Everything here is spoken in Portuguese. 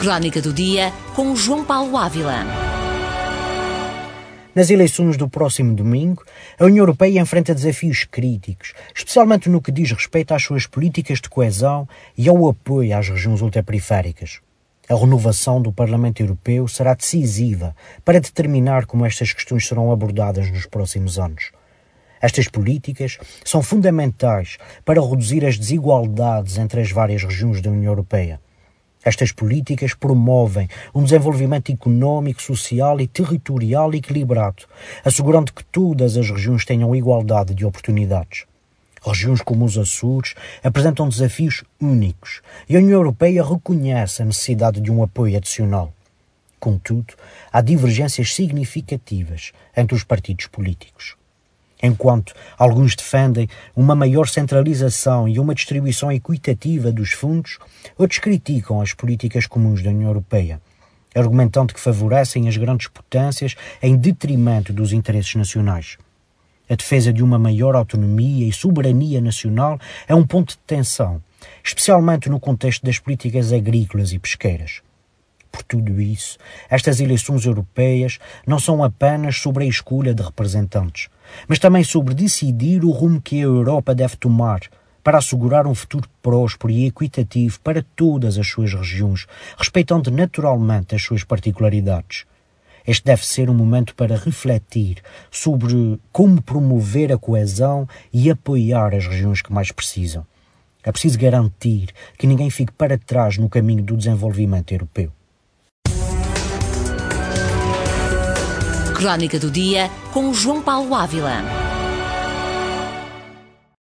Crónica do Dia com João Paulo Ávila. Nas eleições do próximo domingo, a União Europeia enfrenta desafios críticos, especialmente no que diz respeito às suas políticas de coesão e ao apoio às regiões ultraperiféricas. A renovação do Parlamento Europeu será decisiva para determinar como estas questões serão abordadas nos próximos anos. Estas políticas são fundamentais para reduzir as desigualdades entre as várias regiões da União Europeia. Estas políticas promovem um desenvolvimento económico, social e territorial equilibrado, assegurando que todas as regiões tenham igualdade de oportunidades. Regiões como os Açores apresentam desafios únicos e a União Europeia reconhece a necessidade de um apoio adicional. Contudo, há divergências significativas entre os partidos políticos. Enquanto alguns defendem uma maior centralização e uma distribuição equitativa dos fundos, outros criticam as políticas comuns da União Europeia, argumentando que favorecem as grandes potências em detrimento dos interesses nacionais. A defesa de uma maior autonomia e soberania nacional é um ponto de tensão, especialmente no contexto das políticas agrícolas e pesqueiras. Por tudo isso, estas eleições europeias não são apenas sobre a escolha de representantes, mas também sobre decidir o rumo que a Europa deve tomar para assegurar um futuro próspero e equitativo para todas as suas regiões, respeitando naturalmente as suas particularidades. Este deve ser um momento para refletir sobre como promover a coesão e apoiar as regiões que mais precisam. É preciso garantir que ninguém fique para trás no caminho do desenvolvimento europeu. Crónica do Dia com João Paulo Ávila.